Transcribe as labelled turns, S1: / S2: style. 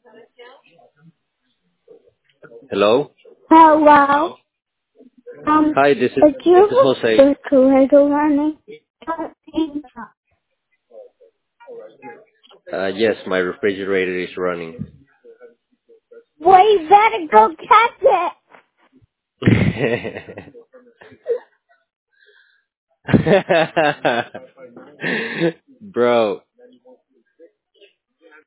S1: Hello.
S2: Hello.
S1: Hi, this is
S2: Did
S1: this
S2: you
S1: is Jose.
S2: have the Lego running?
S1: Yes, my refrigerator is running.
S2: Well, you better go catch it.
S1: Bro,